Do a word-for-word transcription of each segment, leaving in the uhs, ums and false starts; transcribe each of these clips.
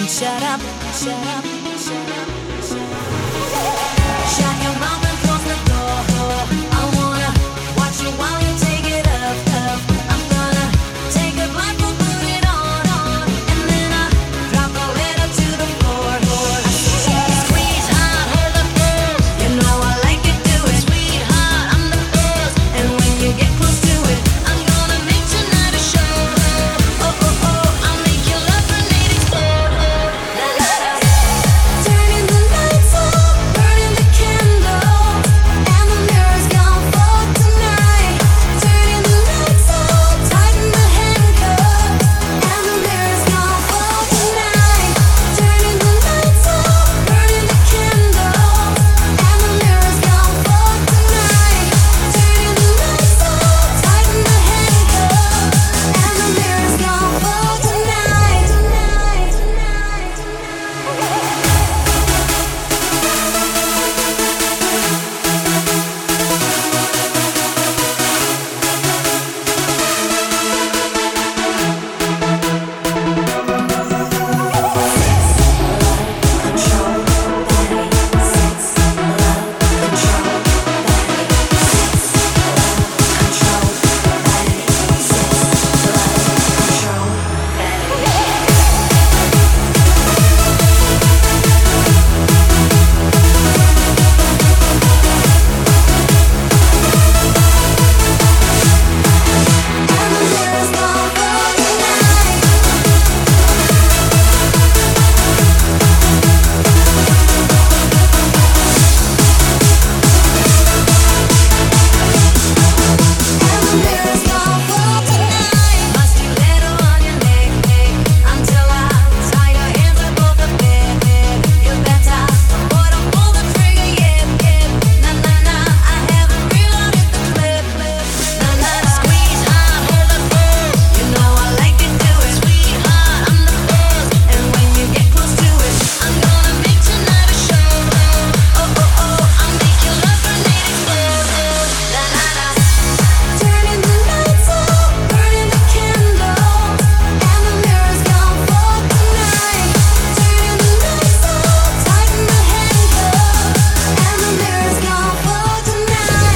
Shut up, shut up, shut up, shut up. Shut your mouth and close the door. I wanna watch you while you take it up, up. I'm gonna take a blindfold, put it on, on, and then I drop a letter to the floor. Sweetheart, hold the phone. You know I like to do it. Sweetheart, I'm the buzz, and when you get close to it, I'm gonna make tonight a show. Oh, oh, oh, I'll make your love grenade explode. La, la, la. Turning the lights up, burning the candles, and the mirror's gone for tonight. Turning the lights up, tighten the handcuffs, and the mirror's gone for tonight. Turning the lights up, burning the candles, and the mirror's gone for tonight. Turning the lights up, tighten the handcuffs, and the mirror's gone for tonight. Tonight, tonight,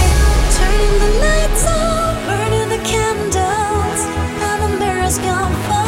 turning the lights up, burning the candles, and the mirror's gone for